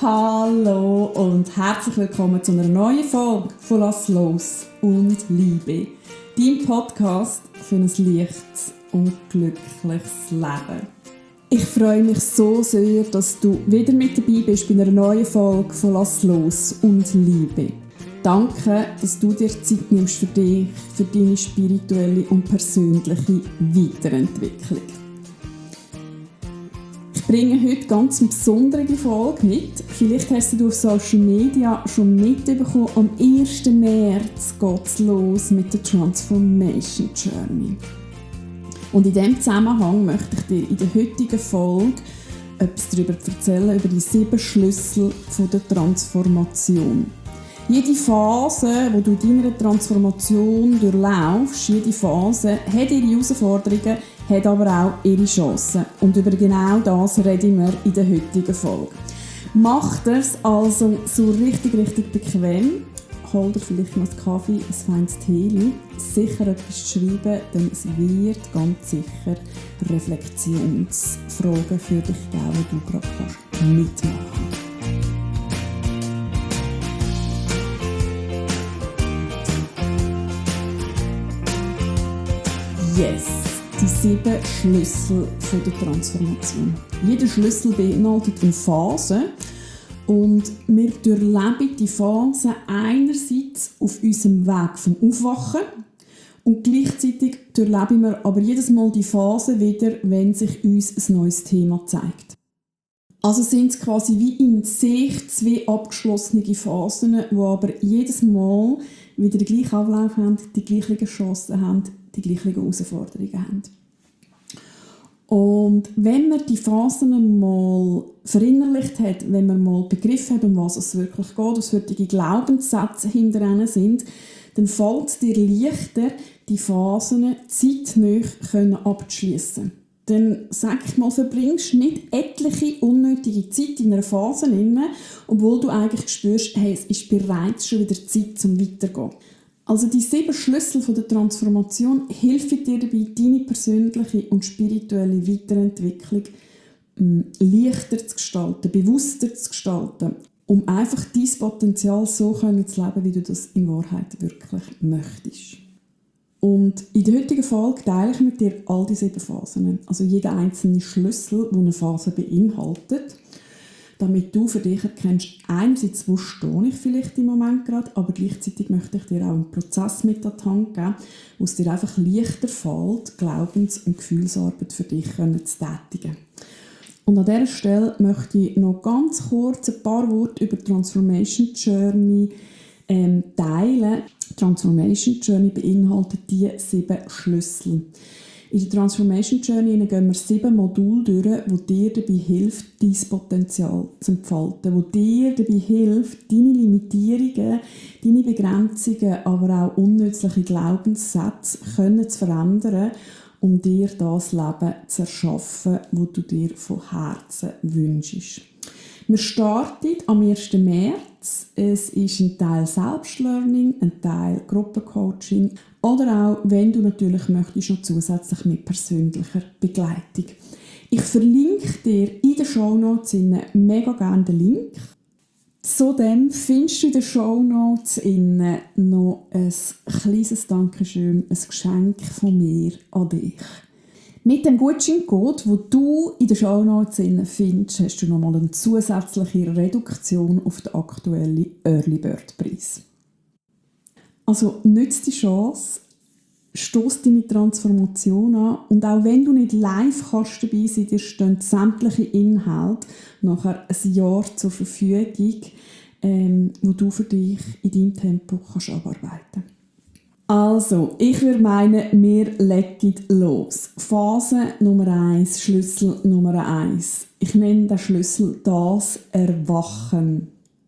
Hallo und herzlich willkommen zu einer neuen Folge von «Lass los und Liebe», dein Podcast für ein leichtes und glückliches Leben. Ich freue mich so sehr, dass du wieder mit dabei bist bei einer neuen Folge von «Lass los und Liebe». Danke, dass du dir Zeit nimmst für dich, für deine spirituelle und persönliche Weiterentwicklung. Ich bringe heute ganz eine besondere Folge mit. Vielleicht hast du auf Social Media schon mitbekommen, am 1. März geht es los mit der Transformation Journey. Und in diesem Zusammenhang möchte ich dir in der heutigen Folge etwas darüber erzählen, über die 7 Schlüssel der Transformation. Jede Phase, wo du deiner Transformation durchlaufst, jede Phase hat ihre Herausforderungen, hat aber auch ihre Chancen. Und über genau das reden wir in der heutigen Folge. Mach das also so richtig bequem. Hol dir vielleicht noch einen Kaffee, ein feines Tee, sicher etwas schreiben, denn es wird ganz sicher Reflexionsfragen für dich geben, die du gerade mitmachen kannst. Yes, die 7 Schlüssel der Transformation. Jeder Schlüssel beinhaltet eine Phase und wir durchleben die Phase einerseits auf unserem Weg vom Aufwachen und gleichzeitig durchleben wir aber jedes Mal die Phase wieder, wenn sich uns ein neues Thema zeigt. Also sind es quasi wie in sich 2 abgeschlossene Phasen, die aber jedes Mal wieder den gleichen Ablauf haben, die gleichen Chancen haben, die gleichen Herausforderungen haben. Und wenn man die Phasen mal verinnerlicht hat, wenn man mal begriffen hat, um was es wirklich geht, was für die Glaubenssätze hinter ihnen sind, dann fällt es dir leichter, die Phasen zeitnah abzuschliessen. Dann, sag ich mal, verbringst du nicht etliche unnötige Zeit in einer Phase, obwohl du eigentlich spürst, hey, es ist bereits schon wieder Zeit zum Weitergehen. Also die 7 Schlüssel der Transformation helfen dir dabei, deine persönliche und spirituelle Weiterentwicklung leichter zu gestalten, bewusster zu gestalten, um einfach dein Potenzial so zu leben, wie du das in Wahrheit wirklich möchtest. Und in der heutigen Folge teile ich mit dir all die 7 Phasen, also jeder einzelne Schlüssel, der eine Phase beinhaltet, damit du für dich erkennst, einerseits, wo stehe ich vielleicht im Moment gerade, aber gleichzeitig möchte ich dir auch einen Prozess mit an die Hand geben, wo es dir einfach leichter fällt, Glaubens- und Gefühlsarbeit für dich zu tätigen. Und an dieser Stelle möchte ich noch ganz kurz ein paar Worte über die Transformation Journey teilen. Die Transformation Journey beinhaltet die 7 Schlüssel. In der Transformation Journey gehen wir 7 Module durch, die dir dabei hilft, dein Potenzial zu entfalten, die dir dabei hilft, deine Limitierungen, deine Begrenzungen, aber auch unnützliche Glaubenssätze zu verändern, um dir das Leben zu erschaffen, das du dir von Herzen wünschst. Wir starten am 1. März. Es ist ein Teil Selbstlearning, ein Teil Gruppencoaching oder auch, wenn du natürlich möchtest, noch zusätzlich mit persönlicher Begleitung. Ich verlinke dir in den Shownotes mega gerne den Link. Zudem findest du in den Shownotes noch ein kleines Dankeschön, ein Geschenk von mir an dich. Mit dem Gutscheincode, den du in den Shownotes findest, hast du nochmal eine zusätzliche Reduktion auf den aktuellen Early Bird Preis. Also nütze die Chance, stoss deine Transformation an und auch wenn du nicht live kannst dabei sein, dir stehen sämtliche Inhalte nachher ein Jahr zur Verfügung, wo du für dich in deinem Tempo kannst abarbeiten kannst. Also, ich würde meinen, wir legen los. Phase Nummer 1, Schlüssel Nummer 1. Ich nenne den Schlüssel das Erwachen.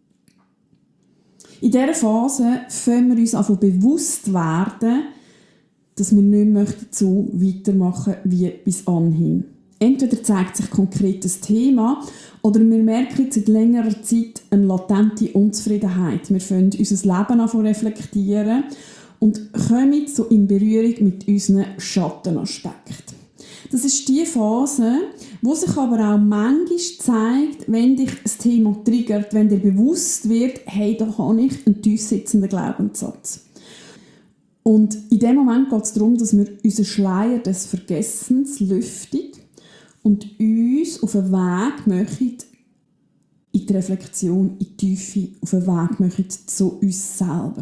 In dieser Phase fangen wir uns an bewusst werden, dass wir nicht mehr so weitermachen wie bis anhin. Entweder zeigt sich konkret ein Thema oder wir merken seit längerer Zeit eine latente Unzufriedenheit. Wir fangen unser Leben an zu reflektieren und kommen so in Berührung mit unseren Schattenaspekten. Das ist die Phase, wo sich aber auch manchmal zeigt, wenn dich ein Thema triggert, wenn dir bewusst wird, hey, da habe ich einen tief sitzenden Glaubenssatz. Und in dem Moment geht es darum, dass wir unseren Schleier des Vergessens lüften und uns auf einen Weg machen, in die Reflexion, in die Tiefe, auf einen Weg machen zu uns selber.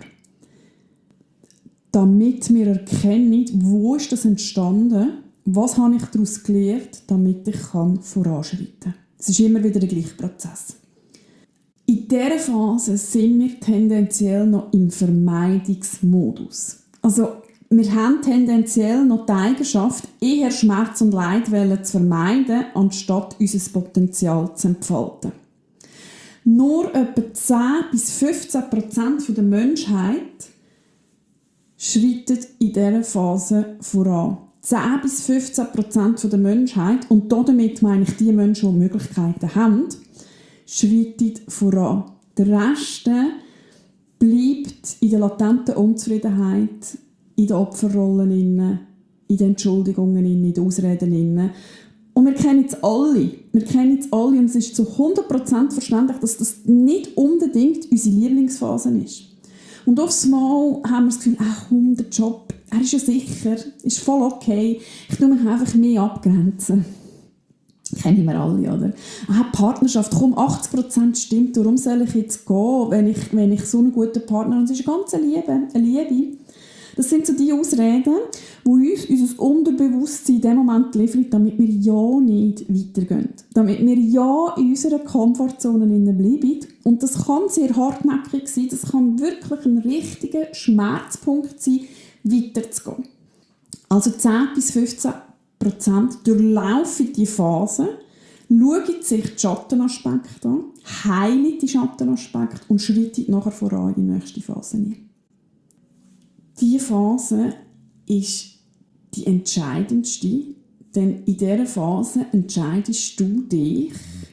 Damit wir erkennen, wo ist das entstanden, was habe ich daraus gelernt, damit ich voranschreiten kann. Es ist immer wieder der gleiche Prozess. In dieser Phase sind wir tendenziell noch im Vermeidungsmodus. Also wir haben tendenziell noch die Eigenschaft, eher Schmerz und Leid zu vermeiden, anstatt unser Potenzial zu entfalten. Nur etwa 10-15% der Menschheit schreitet in dieser Phase voran. 10-15% der Menschheit, und damit meine ich die Menschen, die Möglichkeiten haben, schreitet voran. Der Rest bleibt in der latenten Unzufriedenheit, in den Opferrollen, in den Entschuldigungen, in den Ausreden. Und wir kennen es alle. Und es ist zu 100% verständlich, dass das nicht unbedingt unsere Lieblingsphase ist. Und aufs Mal haben wir das Gefühl, der Job, er ist ja sicher, ist voll okay. Ich tue mich einfach mehr abgrenzen. Kennen wir alle, oder? Partnerschaft, 80% stimmt, warum soll ich jetzt gehen, wenn ich so einen guten Partner habe? Es ist eine ganz Liebe. Das sind so die Ausreden, die uns unser Unterbewusstsein in dem Moment liefern, damit wir ja nicht weitergehen. Damit wir ja in unserer Komfortzone bleiben. Und das kann sehr hartnäckig sein, das kann wirklich ein richtiger Schmerzpunkt sein, weiterzugehen. Also 10-15% durchlaufen die Phase, schauen sich die Schattenaspekte an, heilen die Schattenaspekte und schreiten nachher voran in die nächste Phase hinein. Diese Phase ist die entscheidendste, denn in dieser Phase entscheidest du dich,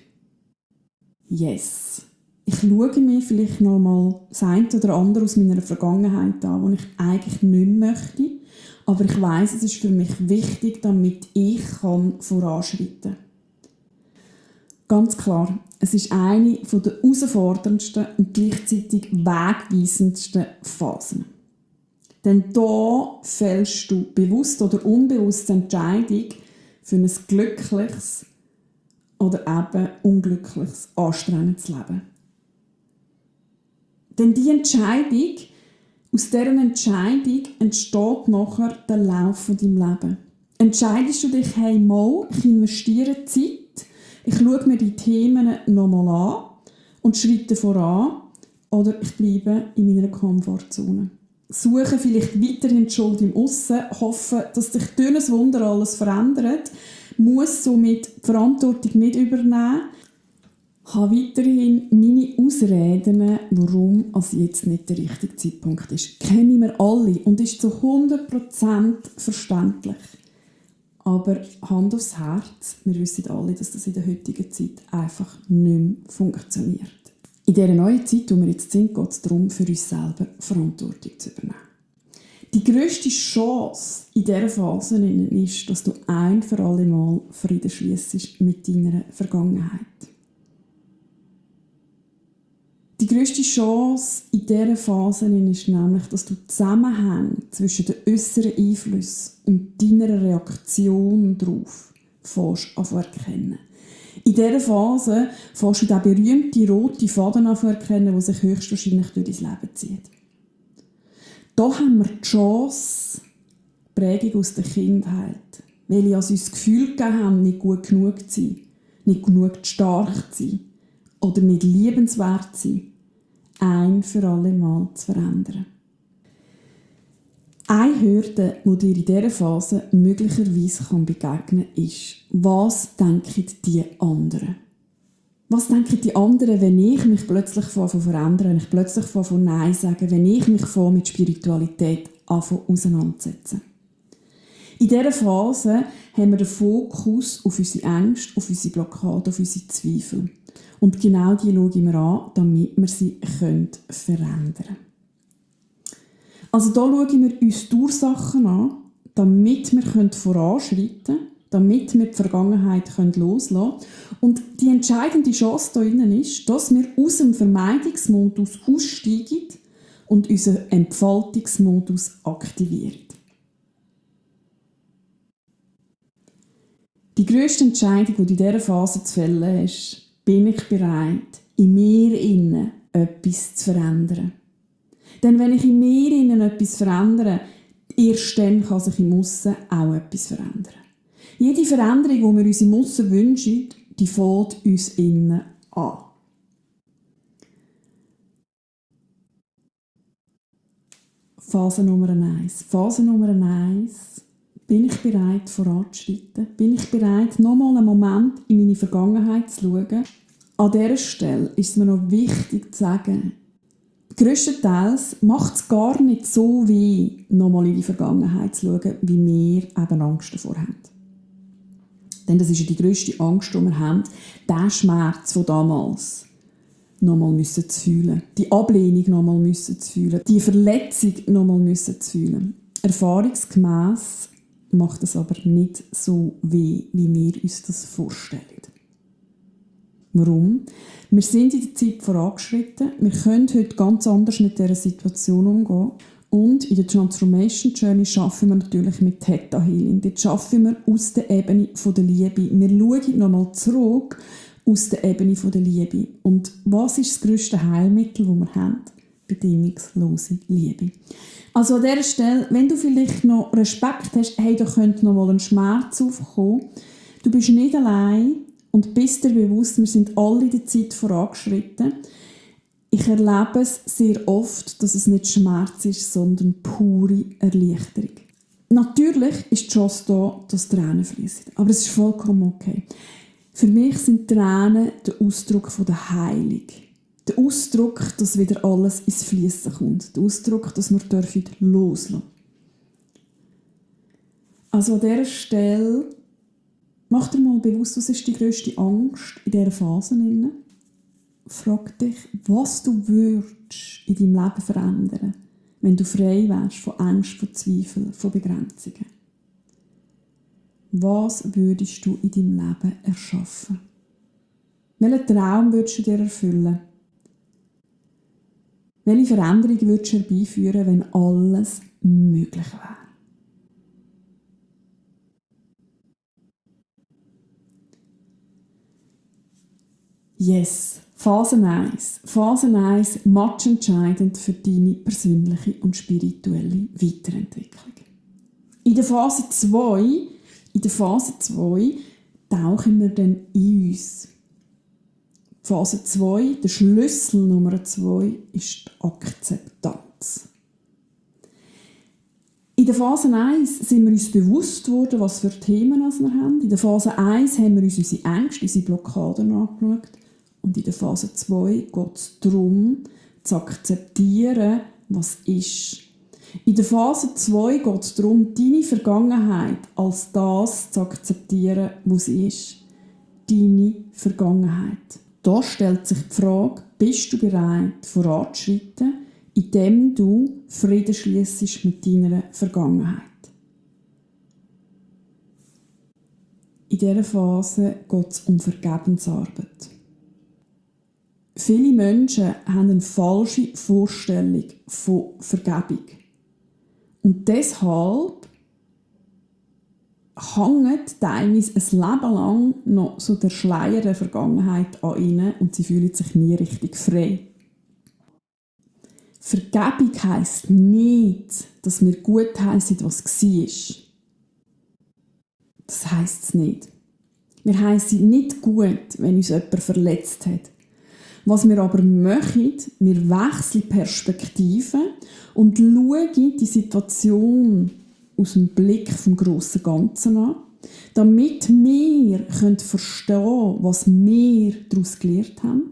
yes. Ich schaue mir vielleicht noch mal das eine oder andere aus meiner Vergangenheit an, was ich eigentlich nicht möchte, aber ich weiss, es ist für mich wichtig, damit ich voranschreiten kann. Ganz klar, es ist eine der herausforderndsten und gleichzeitig wegweisendsten Phasen. Denn da fällst du bewusst oder unbewusst die Entscheidung für ein glückliches oder eben unglückliches, anstrengendes Leben. Denn die Entscheidung, aus dieser Entscheidung entsteht nachher der Lauf von deinem Leben. Entscheidest du dich, hey, mal, ich investiere Zeit, ich schaue mir die Themen nochmal an und schreite voran, oder ich bleibe in meiner Komfortzone. Suche vielleicht weiterhin die Schuld im Aussen, hoffe, dass sich durch ein Wunder alles verändert, muss somit die Verantwortung nicht übernehmen, habe weiterhin meine Ausreden, warum jetzt nicht der richtige Zeitpunkt ist. Kennen wir alle und ist zu 100% verständlich. Aber Hand aufs Herz, wir wissen alle, dass das in der heutigen Zeit einfach nicht mehr funktioniert. In dieser neuen Zeit, in der wir jetzt sind, geht es darum, für uns selber Verantwortung zu übernehmen. Die grösste Chance in dieser Phase ist, dass du ein für alle Mal Frieden schliessest mit deiner Vergangenheit. Die grösste Chance in dieser Phase ist nämlich, dass du Zusammenhänge zwischen den äußeren Einflüssen und deiner Reaktion darauf zu erkennen. In dieser Phase fährst du den berühmten roten Faden an zu erkennen, der sich höchstwahrscheinlich durch dein Leben zieht. Da haben wir die Chance, Prägung aus der Kindheit, weil wir uns das Gefühl gegeben haben, nicht gut genug zu sein, nicht genug stark zu sein oder nicht liebenswert zu sein, ein für alle Mal zu verändern. Eine Hürde, die dir in dieser Phase möglicherweise begegnen kann, ist, was denken die anderen? Was denken die anderen, wenn ich mich plötzlich verändere, wenn ich plötzlich von Nein sage, wenn ich mich mit Spiritualität auseinandersetze? In dieser Phase haben wir den Fokus auf unsere Ängste, auf unsere Blockaden, auf unsere Zweifel. Und genau die schauen wir an, damit wir sie verändern können. Also hier schauen wir uns die Ursachen an, damit wir voranschreiten können, damit wir die Vergangenheit loslassen können. Und die entscheidende Chance hier innen ist, dass wir aus dem Vermeidungsmodus aussteigen und unseren Entfaltungsmodus aktivieren. Die grösste Entscheidung, die du in dieser Phase zu fällen hast, bin ich bereit, in mir innen etwas zu verändern. Denn wenn ich in mir innen etwas verändere, erst dann kann sich im Aussen auch etwas verändern. Jede Veränderung, die wir uns im Aussen wünschen, die fängt uns innen an. Phase Nummer 1. Phase Nummer 1. Bin ich bereit, voranzuschreiten? Bin ich bereit, nochmal einen Moment in meine Vergangenheit zu schauen? An dieser Stelle ist es mir noch wichtig zu sagen, grösstenteils macht es gar nicht so weh, nochmal in die Vergangenheit zu schauen, wie wir eben Angst davor haben. Denn das ist ja die grösste Angst, die wir haben, den Schmerz von damals nochmal zu fühlen, die Ablehnung nochmal zu fühlen, die Verletzung nochmal zu fühlen. Erfahrungsgemäss macht es aber nicht so weh, wie wir uns das vorstellen. Warum? Wir sind in der Zeit vorangeschritten. Wir können heute ganz anders mit dieser Situation umgehen. Und in der Transformation Journey arbeiten wir natürlich mit Theta Healing. Dort arbeiten wir aus der Ebene der Liebe. Wir schauen nochmal zurück aus der Ebene der Liebe. Und was ist das grösste Heilmittel, das wir haben? Bedingungslose Liebe. Also an dieser Stelle, wenn du vielleicht noch Respekt hast, hey, da könnte noch mal ein Schmerz aufkommen. Du bist nicht allein und bist dir bewusst, wir sind alle in der Zeit vorangeschritten. Ich erlebe es sehr oft, dass es nicht Schmerz ist, sondern pure Erleichterung. Natürlich ist die Chance da, dass Tränen fließen. Aber es ist vollkommen okay. Für mich sind Tränen der Ausdruck der Heilung. Der Ausdruck, dass wieder alles ins Fließen kommt. Der Ausdruck, dass wir loslassen dürfen. Also an dieser Stelle, mach dir mal bewusst, was ist die grösste Angst in dieser Phase. Frag dich, was du würdest in deinem Leben verändern, wenn du frei wärst von Angst, von Zweifeln, von Begrenzungen. Was würdest du in deinem Leben erschaffen? Welchen Traum würdest du dir erfüllen? Welche Veränderung würdest du herbeiführen, wenn alles möglich wäre? Yes, Phase 1. Phase 1, matchentscheidend für deine persönliche und spirituelle Weiterentwicklung. In der Phase 2, tauchen wir dann in uns. Phase 2, der Schlüssel Nummer 2, ist die Akzeptanz. In der Phase 1 sind wir uns bewusst geworden, was für Themen wir haben. In der Phase 1 haben wir uns unsere Ängste, unsere Blockaden angeschaut. Und in der Phase 2 geht es darum, zu akzeptieren, was ist. In der Phase 2 geht es darum, deine Vergangenheit als das zu akzeptieren, was sie ist. Deine Vergangenheit. Da stellt sich die Frage, bist du bereit, voranzuschreiten, indem du Frieden schliessest mit deiner Vergangenheit. In dieser Phase geht es um Vergebensarbeit. Viele Menschen haben eine falsche Vorstellung von Vergebung. Und deshalb hängt teilweise ein Leben lang noch so der Schleier der Vergangenheit an ihnen und sie fühlen sich nie richtig frei. Vergebung heisst nicht, dass wir gut heissen, was war. Das heisst es nicht. Wir heissen nicht gut, wenn uns jemand verletzt hat. Was wir aber machen, wir wechseln Perspektiven und schauen die Situation aus dem Blick vom grossen Ganzen an, damit wir verstehen können, was wir daraus gelernt haben,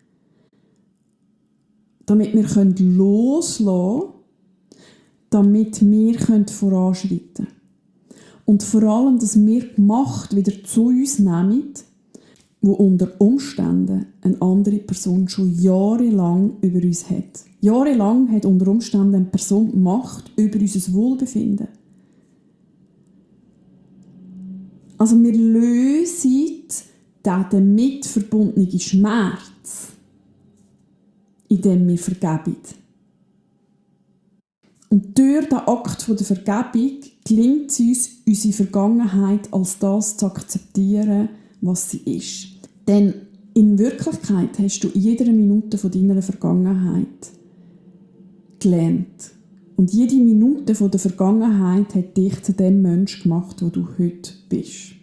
damit wir loslassen können, damit wir voranschreiten können. Und vor allem, dass wir die Macht wieder zu uns nehmen, wo unter Umständen eine andere Person schon jahrelang über uns hat. Jahrelang hat unter Umständen eine Person Macht über unser Wohlbefinden. Also wir lösen den damit verbundenen Schmerz, indem wir vergeben. Und durch den Akt der Vergebung gelingt es uns, unsere Vergangenheit als das zu akzeptieren, was sie ist. Denn in Wirklichkeit hast du in jeder Minute von deiner Vergangenheit gelernt. Und jede Minute von der Vergangenheit hat dich zu dem Menschen gemacht, wo du heute bist.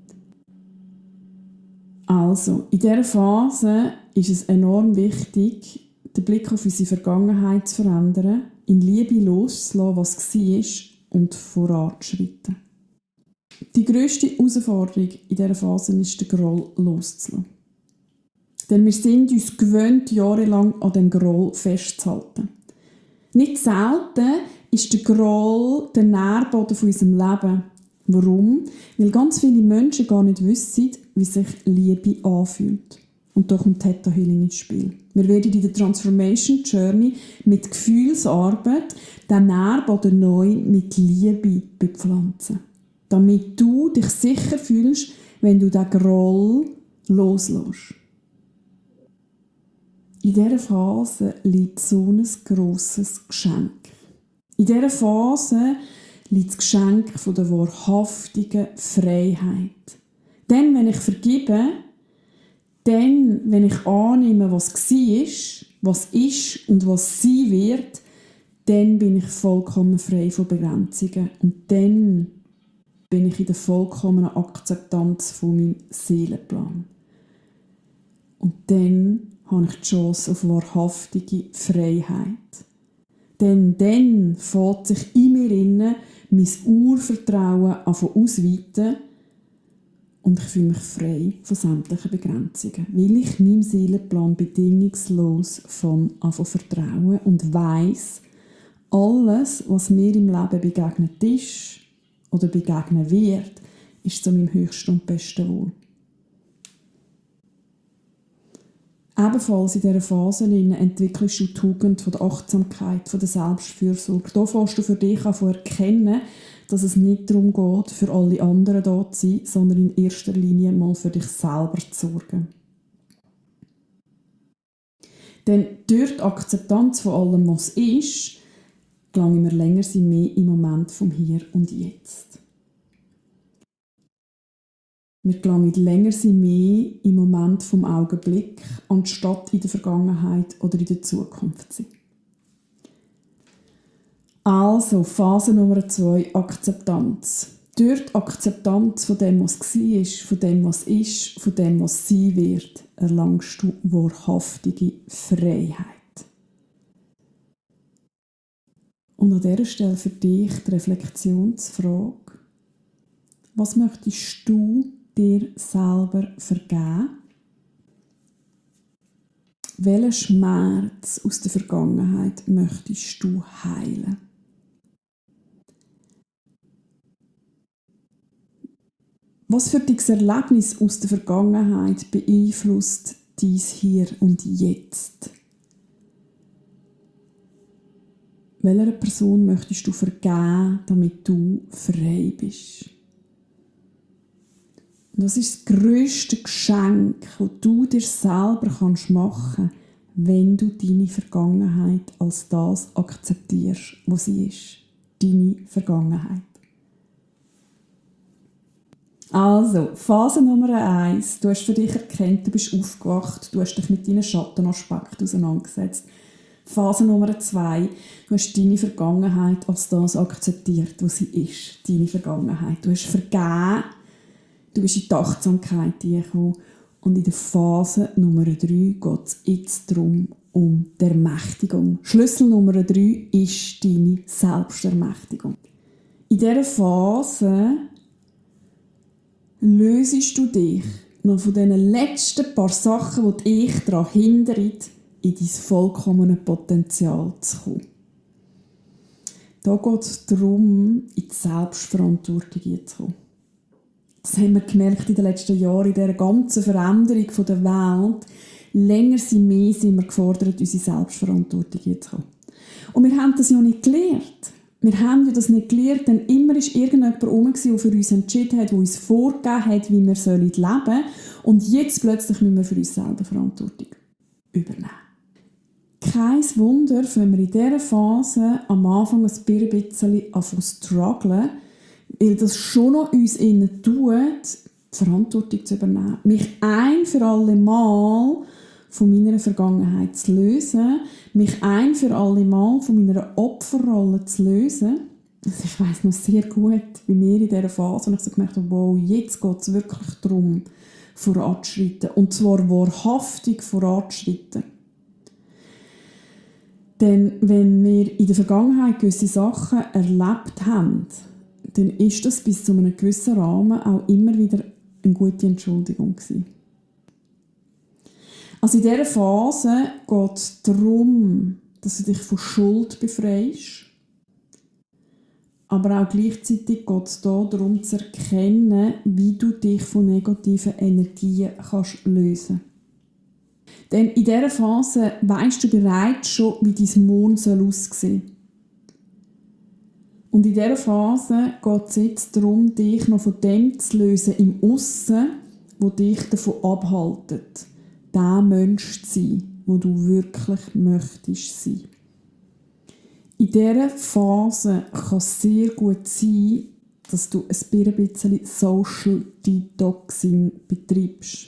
Also, in dieser Phase ist es enorm wichtig, den Blick auf unsere Vergangenheit zu verändern, in Liebe loszulassen, was war, und voranzuschreiten. Die grösste Herausforderung in dieser Phase ist, den Groll loszulassen. Denn wir sind uns gewöhnt, jahrelang an dem Groll festzuhalten. Nicht selten ist der Groll der Nährboden von unserem Leben. Warum? Weil ganz viele Menschen gar nicht wissen, wie sich Liebe anfühlt. Und da kommt Theta Healing ins Spiel. Wir werden in der Transformation Journey mit Gefühlsarbeit den Nährboden neu mit Liebe bepflanzen. Damit du dich sicher fühlst, wenn du den Groll loslässt. In dieser Phase liegt so ein grosses Geschenk. In dieser Phase liegt das Geschenk von der wahrhaftigen Freiheit. Denn wenn ich vergebe, dann, wenn ich annehme, was war, was ist und was sein wird, dann bin ich vollkommen frei von Begrenzungen. Und dann bin ich in der vollkommenen Akzeptanz von meinem Seelenplan. Und dann habe ich die Chance auf wahrhaftige Freiheit. Denn dann fängt sich in mir innen mein Urvertrauen an ausweiten und ich fühle mich frei von sämtlichen Begrenzungen, weil ich meinem Seelenplan bedingungslos vertraue und weiss, alles, was mir im Leben begegnet ist oder begegnen wird, ist zu meinem höchsten und besten Wohl. Ebenfalls in dieser Phase entwickelst du die Tugend von der Achtsamkeit, von der Selbstfürsorge. Hier fängst du für dich an zu erkennen, dass es nicht darum geht, für alle anderen da zu sein, sondern in erster Linie mal für dich selber zu sorgen. Denn durch die Akzeptanz von allem, was ist, gelangen wir länger mehr im Moment vom Hier und Jetzt. Wir gelangen länger mehr im Moment vom Augenblick, anstatt in der Vergangenheit oder in der Zukunft zu sein. Also, Phase Nummer 2, Akzeptanz. Durch die Akzeptanz von dem, was war, von dem, was ist, von dem, was sein wird, erlangst du wahrhaftige Freiheit. Und an dieser Stelle für dich die Reflexionsfrage: Was möchtest du dir selber vergeben? Welchen Schmerz aus der Vergangenheit möchtest du heilen? Was für dieses Erlebnis aus der Vergangenheit beeinflusst dies Hier und Jetzt? Welcher Person möchtest du vergeben, damit du frei bist? Und das ist das grösste Geschenk, das du dir selber machen kannst, wenn du deine Vergangenheit als das akzeptierst, was sie ist. Deine Vergangenheit. Also, Phase Nummer 1. Du hast für dich erkannt, du bist aufgewacht, du hast dich mit deinen Schattenaspekten auseinandergesetzt. Phase Nummer 2. Du hast deine Vergangenheit als das akzeptiert, was sie ist. Deine Vergangenheit. Du hast vergeben, du bist in die Achtsamkeit gekommen. Und in der Phase Nummer 3 geht es jetzt darum, um die Ermächtigung. Schlüssel Nummer 3 ist deine Selbstermächtigung. In dieser Phase lösest du dich noch von diesen letzten paar Sachen, die dich daran hindern, in dein vollkommene Potenzial zu kommen. Da geht es darum, in die Selbstverantwortung zu kommen. Das haben wir gemerkt in den letzten Jahren, in dieser ganzen Veränderung der Welt. Länger mehr sind wir gefordert, unsere Selbstverantwortung zu kommen. Und wir haben das ja nicht gelernt. Wir haben ja das nicht gelernt, denn immer war irgendjemand herum, der für uns entschieden hat, der uns vorgegeben hat, wie wir leben sollen. Und jetzt plötzlich müssen wir für uns selber Verantwortung übernehmen. Kein Wunder, wenn wir in dieser Phase am Anfang ein bisschen anfangen zu strugglen, weil das schon noch uns innen tut, die Verantwortung zu übernehmen. Mich ein für alle Mal von meiner Vergangenheit zu lösen, mich ein für alle Mal von meiner Opferrolle zu lösen. Also ich weiss noch sehr gut, bei mir in dieser Phase, und ich so gemerkt habe, wow, jetzt geht es wirklich darum, voranzuschreiten. Und zwar wahrhaftig voranzuschreiten. Denn wenn wir in der Vergangenheit gewisse Sachen erlebt haben, dann ist das bis zu einem gewissen Rahmen auch immer wieder eine gute Entschuldigung gewesen. Also in dieser Phase geht es darum, dass du dich von Schuld befreist. Aber auch gleichzeitig geht es darum zu erkennen, wie du dich von negativen Energien kannst lösen kannst. Denn in dieser Phase weisst du bereits schon, wie dein Mond aussehen soll. Und in dieser Phase geht es jetzt darum, dich noch von dem zu lösen im Aussen, wo dich davon abhaltet, der Mensch zu sein, wo du wirklich möchtest sein. In dieser Phase kann es sehr gut sein, dass du ein bisschen Social Detoxing betreibst.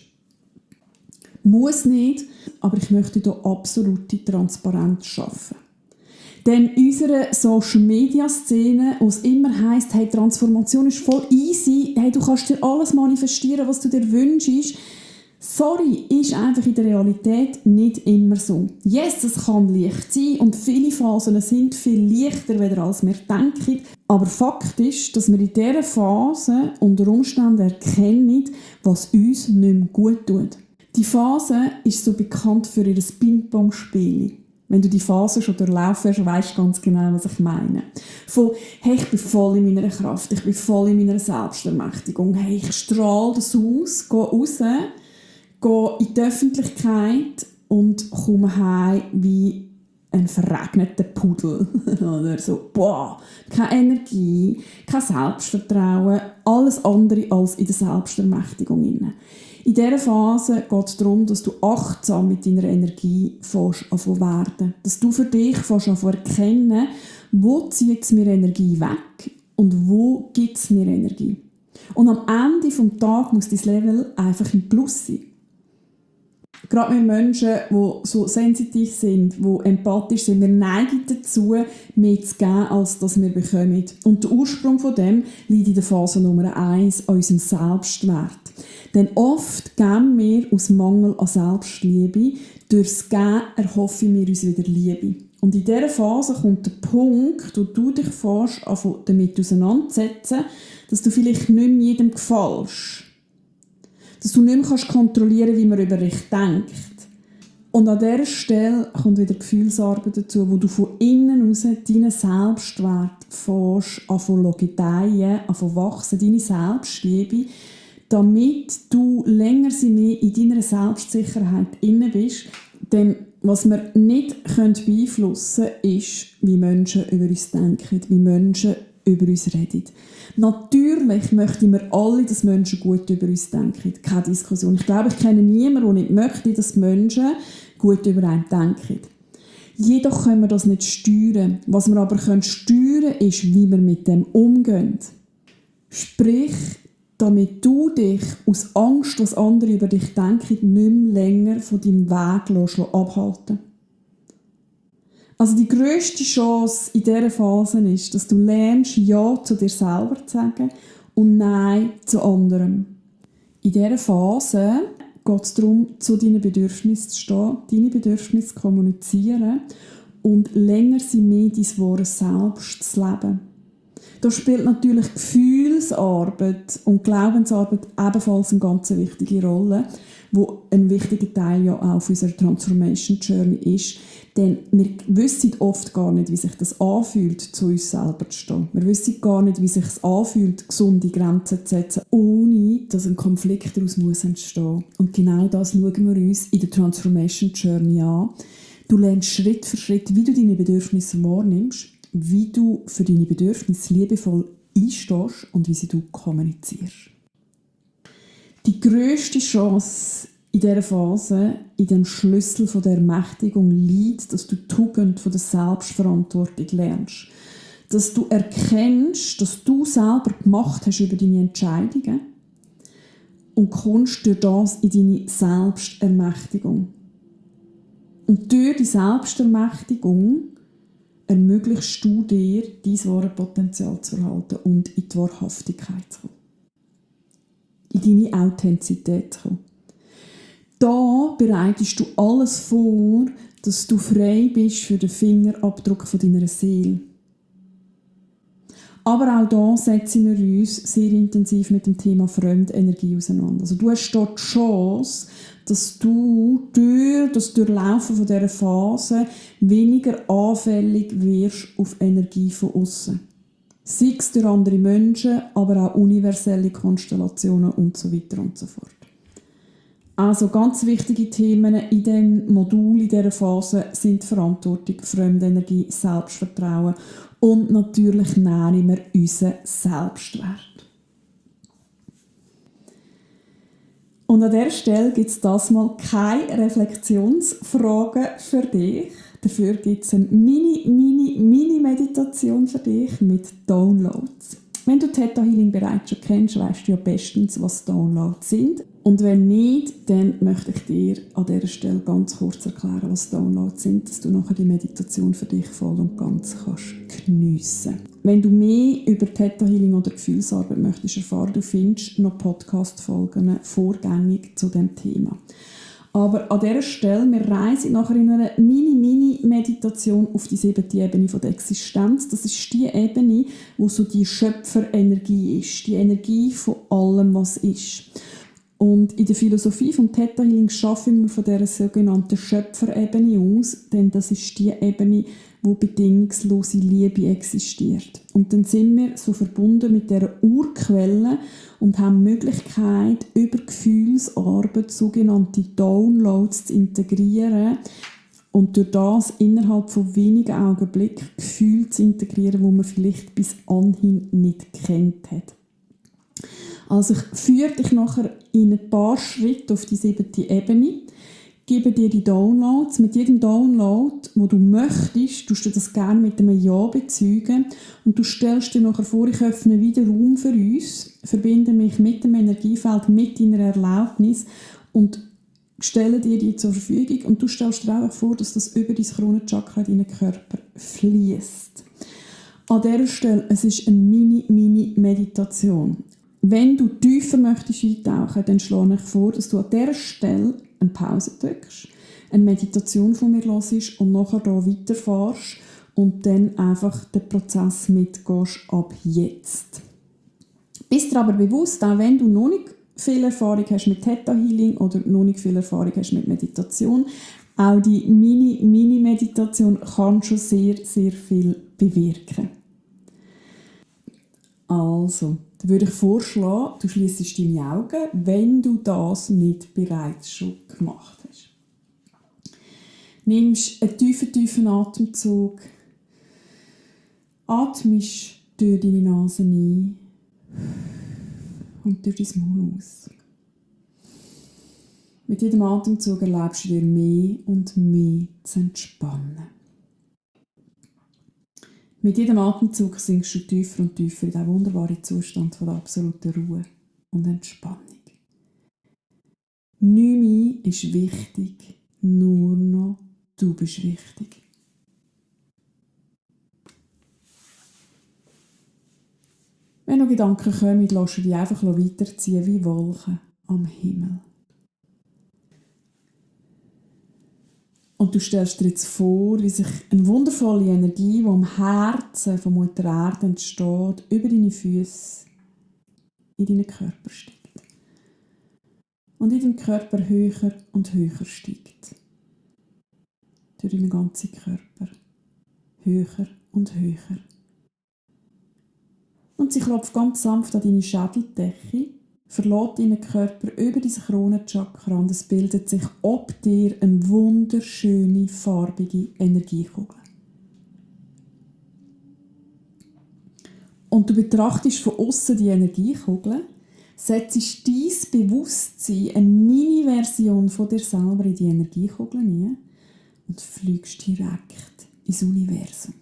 Muss nicht, aber ich möchte hier absolute Transparenz schaffen. Denn in unserer Social-Media-Szene, wo es immer heisst, hey, Transformation ist voll easy, hey, du kannst dir alles manifestieren, was du dir wünschst. Sorry, ist einfach in der Realität nicht immer so. Yes, es kann leicht sein und viele Phasen sind viel leichter, als wir denken. Aber Fakt ist, dass wir in dieser Phase unter Umständen erkennen, was uns nicht mehr gut tut. Die Phase ist so bekannt für ihr Ping-Pong-Spiel. Wenn du die Phase schon durchlaufen hast, weisst du ganz genau, was ich meine. Von, hey, ich bin voll in meiner Kraft, ich bin voll in meiner Selbstermächtigung, hey, ich strahle das aus, gehe raus, gehe in die Öffentlichkeit und komme heim wie ein verregneter Pudel. Oder so, boah, keine Energie, kein Selbstvertrauen, alles andere als in der Selbstermächtigung. In dieser Phase geht es darum, dass du achtsam mit deiner Energie werden. Dass du für dich erkennen, wo zieht es mir Energie weg und wo gibt es mir Energie. Und am Ende des Tages muss dein Level einfach im Plus sein. Gerade mit Menschen, die so sensitiv sind, die empathisch sind, wir neigen dazu, mehr zu geben, als dass wir bekommen. Und der Ursprung von dem liegt in der Phase Nummer 1 an unserem Selbstwert. Denn oft geben wir aus Mangel an Selbstliebe, durchs Geben erhoffen wir uns wieder Liebe. Und in dieser Phase kommt der Punkt, wo du dich damit auseinandersetzen, dass du vielleicht nicht mehr jedem gefällst. Dass du nicht mehr kontrollieren kannst, wie man über dich denkt. Und an dieser Stelle kommt wieder Gefühlsarbeit dazu, wo du von innen heraus deinen Selbstwert anfangen gedeihen, anfangen wachsen, deine Selbstliebe, damit du länger mehr in deiner Selbstsicherheit inne bist. Denn was wir nicht beeinflussen können, ist, wie Menschen über uns denken, wie Menschen über uns reden. Natürlich möchten wir alle, dass Menschen gut über uns denken. Keine Diskussion. Ich glaube, ich kenne niemanden, der nicht möchte, dass Menschen gut über einen denken. Jedoch können wir das nicht steuern. Was wir aber steuern können, ist, wie wir mit dem umgehen. Sprich, damit du dich aus Angst, was andere über dich denken, nicht mehr länger von deinem Weg abhalten. Also die grösste Chance in dieser Phase ist, dass du lernst, Ja zu dir selber zu sagen und Nein zu anderem. In dieser Phase geht es darum, zu deinen Bedürfnissen zu stehen, deine Bedürfnisse zu kommunizieren und länger mehr dein wahres Selbst zu leben. Da spielt natürlich Gefühlsarbeit und Glaubensarbeit ebenfalls eine ganz wichtige Rolle, wo ein wichtiger Teil ja auch unserer Transformation Journey ist. Denn wir wissen oft gar nicht, wie sich das anfühlt, zu uns selber zu stehen. Wir wissen gar nicht, wie sich es anfühlt, gesunde Grenzen zu setzen, ohne dass ein Konflikt daraus entstehen muss. Und genau das schauen wir uns in der Transformation Journey an. Du lernst Schritt für Schritt, wie du deine Bedürfnisse wahrnimmst, wie du für deine Bedürfnisse liebevoll einstehst und wie sie du kommunizierst. Die grösste Chance in dieser Phase, in dem Schlüssel von der Ermächtigung liegt, dass du die Tugend von der Selbstverantwortung lernst. Dass du erkennst, dass du selber gemacht hast über deine Entscheidungen und kommst durch das in deine Selbstermächtigung. Und durch die Selbstermächtigung ermöglichst du dir, dein wahres Potenzial zu erhalten und in die Wahrhaftigkeit zu kommen. In deine Authentizität zu kommen. Da bereitest du alles vor, dass du frei bist für den Fingerabdruck von deiner Seele. Aber auch da setzen wir uns sehr intensiv mit dem Thema Fremdenergie auseinander. Also du hast dort die Chance, dass du durch das Durchlaufen von dieser Phase weniger anfällig wirst auf Energie von außen. Sei es durch andere Menschen, aber auch universelle Konstellationen und so weiter und so fort. Also ganz wichtige Themen in diesem Modul, in dieser Phase, sind Verantwortung, Fremdenergie, Selbstvertrauen und natürlich nähren wir unseren Selbstwert. Und an dieser Stelle gibt es das mal keine Reflexionsfragen für dich. Dafür gibt es eine Mini-Meditation für dich mit Downloads. Wenn du Theta Healing bereits schon kennst, weißt du ja bestens, was Downloads sind. Und wenn nicht, dann möchte ich dir an dieser Stelle ganz kurz erklären, was Downloads sind, dass du nachher die Meditation für dich voll und ganz kannst geniessen. Wenn du mehr über Theta Healing oder Gefühlsarbeit möchtest erfahren, du findest noch Podcast-Folgen vorgängig zu diesem Thema. Aber an dieser Stelle, wir reisen nachher in einer Mini-Meditation auf die 7. Ebene der Existenz. Das ist die Ebene, wo so die Schöpferenergie ist, die Energie von allem, was ist. Und in der Philosophie vom Theta Healing schaffen wir von dieser sogenannten Schöpferebene aus, denn das ist die Ebene, wo bedingungslose Liebe existiert. Und dann sind wir so verbunden mit dieser Urquelle und haben die Möglichkeit, über Gefühlsarbeit sogenannte Downloads zu integrieren und durch das innerhalb von wenigen Augenblicken Gefühle zu integrieren, die man vielleicht bis anhin nicht gekannt hat. Also ich führe dich nachher in ein paar Schritte auf die 7. Ebene, gebe dir die Downloads. Mit jedem Download, wo du möchtest, tust du das gerne mit einem Ja bezeugen und du stellst dir nachher vor, ich öffne wieder Raum für uns, verbinde mich mit dem Energiefeld, mit deiner Erlaubnis und stelle dir die zur Verfügung und du stellst dir einfach vor, dass das über dein Kronenchakra in deinen Körper fließt. An dieser Stelle, es ist eine Mini-Meditation. Wenn du tiefer möchtest eintauchen, dann schlage ich vor, dass du an dieser Stelle eine Pause drückst, eine Meditation von mir hörst und nachher hier weiterfährst und dann einfach den Prozess mitgehst ab jetzt. Bist dir aber bewusst, auch wenn du noch nicht viel Erfahrung hast mit Theta Healing oder noch nicht viel Erfahrung hast mit Meditation, auch die Mini-Meditation kann schon sehr, sehr viel bewirken. Also, dann würde ich vorschlagen, du schliessest deine Augen, wenn du das nicht bereits schon gemacht hast. Nimmst einen tiefen Atemzug, atmest durch deine Nase ein und durch dein Maul aus. Mit jedem Atemzug erlaubst du dir mehr und mehr zu entspannen. Mit jedem Atemzug sinkst du tiefer und tiefer in diesen wunderbaren Zustand von der absoluten Ruhe und Entspannung. Nichts mehr ist wichtig, nur noch du bist wichtig. Wenn noch Gedanken kommen, lass du dich einfach weiterziehen wie Wolken am Himmel. Und du stellst dir jetzt vor, wie sich eine wundervolle Energie, die am Herzen von Mutter Erde entsteht, über deine Füße in deinen Körper steigt. Und in deinem Körper höher und höher steigt. Durch deinen ganzen Körper. Höher und höher. Und sie klopft ganz sanft an deine Schädeldecke, verlässt deinen Körper über dein Kronenchakra und es bildet sich ob dir eine wunderschöne, farbige Energiekugel. und du betrachtest von außen die Energiekugel, setzt dein Bewusstsein eine Mini-Version von dir selber in die Energiekugel hinein und fliegst direkt ins Universum.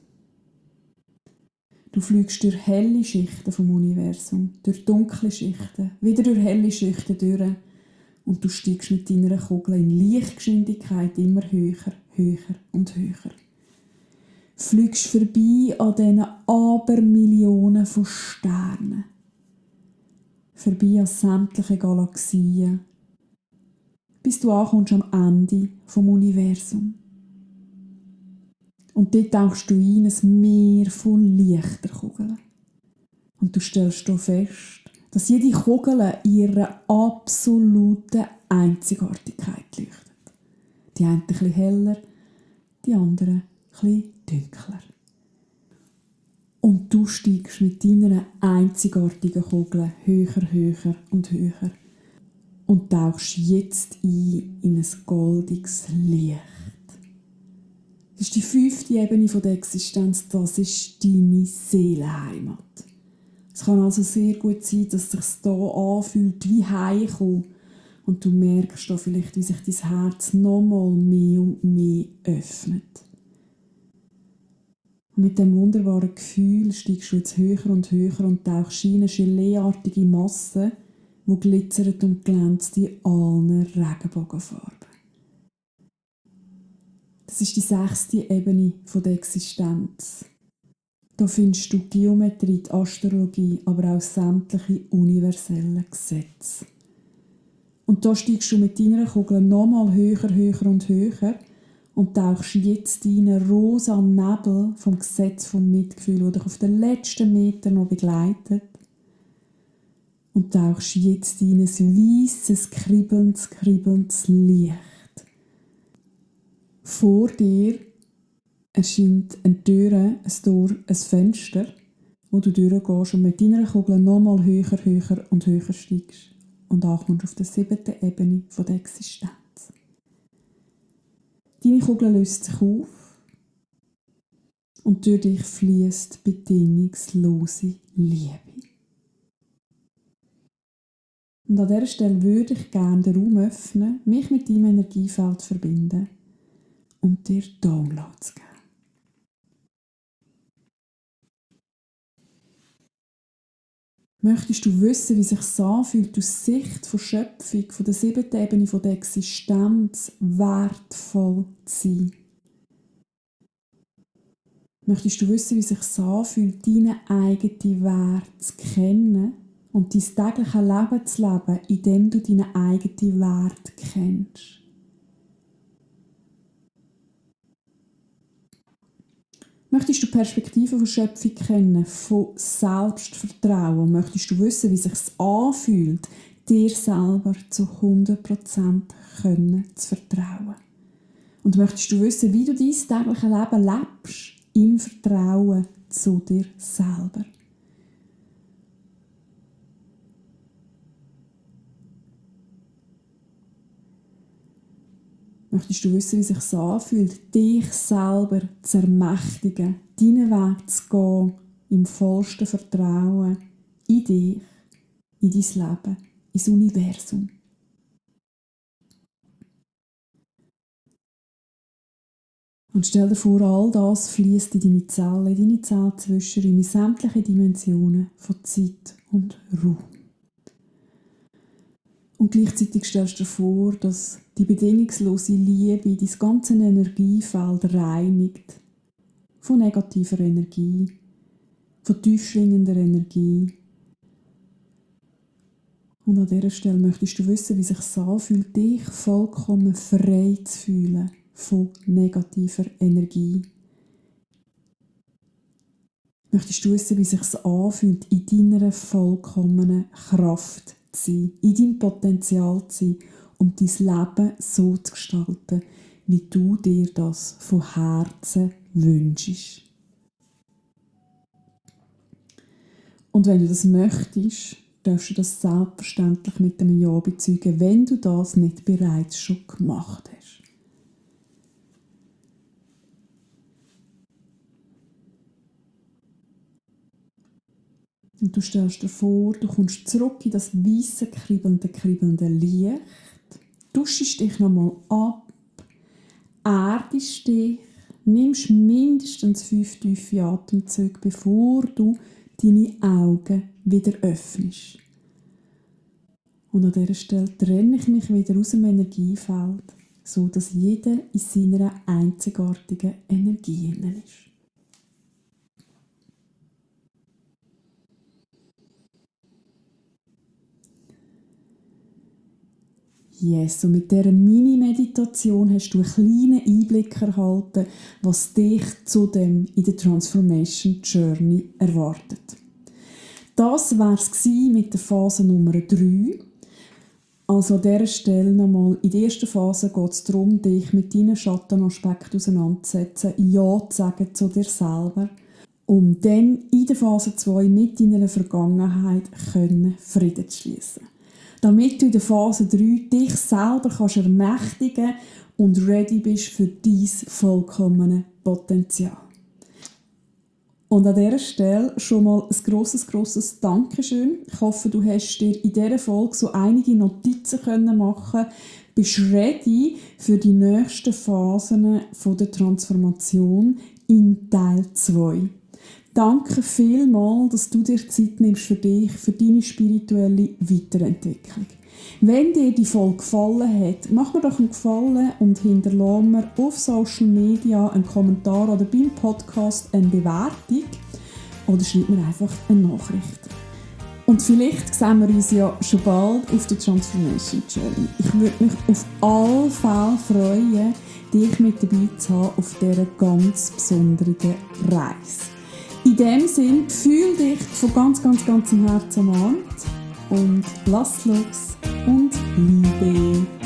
Du fliegst durch helle Schichten vom Universum, durch dunkle Schichten, wieder durch helle Schichten durch und du steigst mit deiner Kugel in Lichtgeschwindigkeit immer höher, höher und höher. Fliegst vorbei an diesen Abermillionen von Sternen. Vorbei an sämtlichen Galaxien, bis du ankommst am Ende vom Universum. Und dort tauchst du ein ein Meer von Lichterkugeln. Und du stellst hier fest, dass jede Kugel in ihrer absoluten Einzigartigkeit leuchtet. Die eine etwas heller, die andere etwas dunkler. Und du steigst mit deiner einzigartigen Kugel höher, höher und höher und tauchst jetzt in ein goldiges Licht. Das ist die 5. Ebene der Existenz, das ist deine Seelenheimat. Es kann also sehr gut sein, dass es sich hier anfühlt wie Heimkommen und du merkst da vielleicht, wie sich dein Herz nochmal mehr und mehr öffnet. Und mit diesem wunderbaren Gefühl steigst du jetzt höher und tauchst in eine geleeartige Masse, die glitzert und glänzt in allen Regenbogenfarben. Das ist die 6. Ebene der Existenz. Da findest du Geometrie, die Astrologie, aber auch sämtliche universelle Gesetze. Und da steigst du mit deiner Kugel nochmal höher, höher und höher und tauchst jetzt in einen rosa Nebel vom Gesetz vom Mitgefühl, der dich auf den letzten Meter noch begleitet. Und tauchst jetzt in ein weisses, kribbelndes Licht. Vor dir erscheint eine Tür, ein Tor, ein Fenster, wo du durchgehst und mit deiner Kugel nochmal höher, höher und höher steigst und ankommst auf der 7. Ebene der Existenz. Deine Kugel löst sich auf und durch dich fließt bedingungslose Liebe. Und an dieser Stelle würde ich gerne den Raum öffnen, mich mit deinem Energiefeld verbinden und dir Downloads geben. Möchtest du wissen, wie sich es anfühlt, aus Sicht von Schöpfung, von der 7. Ebene der Existenz, wertvoll zu sein? Möchtest du wissen, wie sich es anfühlt, deinen eigenen Wert zu kennen und dein tägliches Leben zu leben, indem du deinen eigenen Wert kennst? Möchtest du Perspektiven von Schöpfung kennen, von Selbstvertrauen? Möchtest du wissen, wie es sich anfühlt, dir selber zu 100% zu vertrauen? Und möchtest du wissen, wie du dein tägliches Leben lebst, im Vertrauen zu dir selber? Möchtest du wissen, wie es sich anfühlt, dich selber zu ermächtigen, deinen Weg zu gehen, im vollsten Vertrauen in dich, in dein Leben, ins Universum? Und stell dir vor, all das fließt in deine Zellzwischenräume, in sämtliche Dimensionen von Zeit und Raum. Und gleichzeitig stellst du dir vor, dass die bedingungslose Liebe dein ganze Energiefeld reinigt. Von negativer Energie, von tiefschwingender Energie. Und an dieser Stelle möchtest du wissen, wie es sich anfühlt, dich vollkommen frei zu fühlen von negativer Energie. Möchtest du wissen, wie es sich anfühlt, in deiner vollkommenen Kraft zu sein, in deinem Potenzial zu sein und dein Leben so zu gestalten, wie du dir das von Herzen wünschst. Und wenn du das möchtest, darfst du das selbstverständlich mit einem Ja bezeugen, wenn du das nicht bereits schon gemacht hast. Und du stellst dir vor, du kommst zurück in das weisse, kribbelnde Licht, duschst dich nochmal ab, erdest dich, nimmst mindestens 5 tiefe Atemzüge, bevor du deine Augen wieder öffnest. Und an dieser Stelle trenne ich mich wieder aus dem Energiefeld, so dass jeder in seiner einzigartigen Energie ist. Yes, und mit dieser Mini-Meditation hast du einen kleinen Einblick erhalten, was dich zudem in der Transformation Journey erwartet. Das war es mit der Phase Nummer 3. Also an dieser Stelle nochmal, in der ersten Phase geht es darum, dich mit deinen Schattenaspekten auseinanderzusetzen, Ja zu sagen zu dir selber, um dann in der Phase 2 mit deiner Vergangenheit Frieden zu schließen. Damit du in der Phase 3 dich selber kannst ermächtigen und ready bist für dein vollkommenes Potenzial. Und an dieser Stelle schon mal ein grosses Dankeschön. Ich hoffe, du hast dir in dieser Folge so einige Notizen machen können, bist ready für die nächsten Phasen der Transformation in Teil 2. Danke vielmals, dass du dir Zeit nimmst für dich, für deine spirituelle Weiterentwicklung. Wenn dir die Folge gefallen hat, mach mir doch einen Gefallen und hinterlasse mir auf Social Media einen Kommentar oder beim Podcast eine Bewertung oder schreib mir einfach eine Nachricht. Und vielleicht sehen wir uns ja schon bald auf der Transformation Journey. Ich würde mich auf alle Fälle freuen, dich mit dabei zu haben auf dieser ganz besonderen Reise. In dem Sinn, fühl dich von ganz im Herzen umarmt und lass los und liebe.